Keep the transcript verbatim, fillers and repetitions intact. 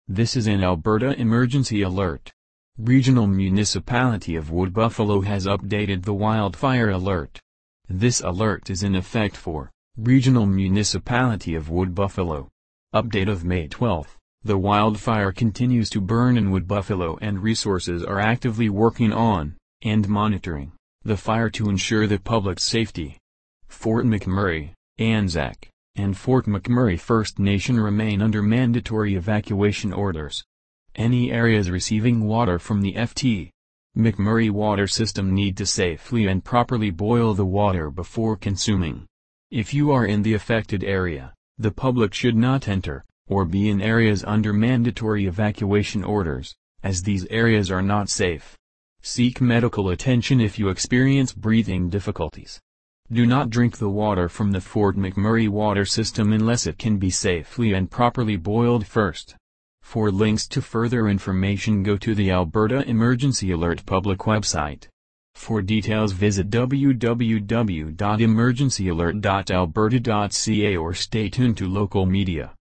This is an Alberta emergency alert. Regional Municipality of Wood Buffalo has updated the wildfire alert. This alert is in effect for Regional Municipality of Wood Buffalo. Update of May twelfth. The wildfire continues to burn in Wood Buffalo and resources are actively working on, and monitoring, the fire to ensure the public's safety. Fort McMurray, Anzac, and Fort McMurray First Nation remain under mandatory evacuation orders. Any areas receiving water from the F T McMurray water system need to safely and properly boil the water before consuming. If you are in the affected area, the public should not enter, or be in areas under mandatory evacuation orders, as these areas are not safe. Seek medical attention if you experience breathing difficulties. Do not drink the water from the Fort McMurray water system unless it can be safely and properly boiled first. For links to further information, go to the Alberta Emergency Alert public website. For details, visit w w w dot emergency alert dot alberta dot c a or stay tuned to local media.